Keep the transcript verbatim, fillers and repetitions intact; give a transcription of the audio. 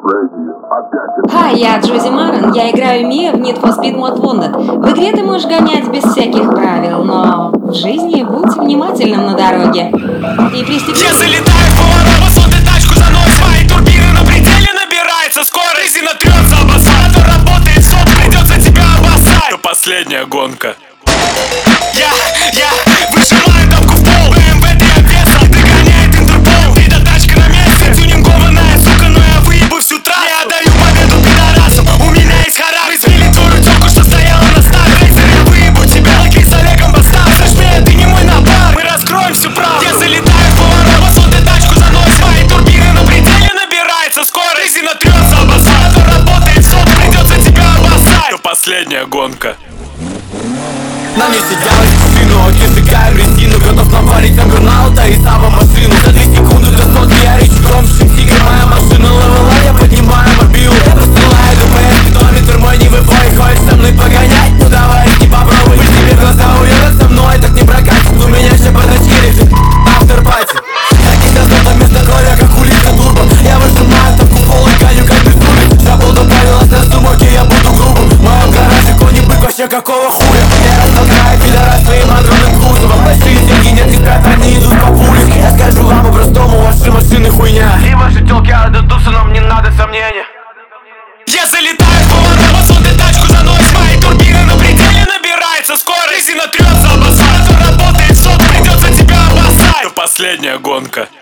Хай, я Джози Марен, я играю Мия в Need for Speed Most Wanted. В игре ты можешь гонять без всяких правил, но в жизни будь внимательным на дороге. И пристегнись. Я залетаю в поворот, вот ты тачку заносит. Мои турбины на пределе, набирается скорость. Резина трется об асфальт, то работает стоп, придется тебя обоссать. Это последняя гонка. Я, я выжимаю тапку в пол. бэ эм вэ три обвеса, догоняет Интерпол. Вида тачка на месте, тюнингованная сука, но я выебу всю трассу. Я отдаю победу пидорасам, у меня есть характер. Мы сбили твою тёлку, что стояла на старте. Я выебу тебя, лайки с Олегом Бастав. Сожми, ты не мой напар, мы раскроем всю правду. Я залетаю в поворот, вот ты тачку заносит. Мои турбины на пределе, набирается скорость. Резина трется об асфальт, то работает стоп, придется тебя обоссать. Это последняя гонка. На месте делать машину, окей, сжигаем резину. Готов навалить на бурнаута и сама машину. За две секунды до сотки я речь громче тигр. Моя машина ловила, я поднимаю мобилу. Я посылаю ДПС, спидометр мой не выходит. Хочешь со мной погонять? Ну давай, не попробуй. Пусть тебе глаза уедут со мной, так не прокатит. У меня еще бардачки лежит, автор-пати. Таких назад вместо крови, как улица турбо. Я выжимаю тапку в пол и гоню как безумец. Забыл добавилась на сумоке, я буду грубым. В моем гараже кони-бык, вообще какого хуя? Пидорас своим огромным кузовом. Большие деньги, нет, ребята, они идут по улице. Я скажу вам по-простому, ваши машины хуйня. И ваши тёлки отдадутся, но мне надо сомнения. Я залетаю в поворот, вот ты тачку заносит. Мои турбины на пределе, набирается скорость. Резина трется об асфальт, то работает стоп, придется тебя обоссать. Это последняя гонка.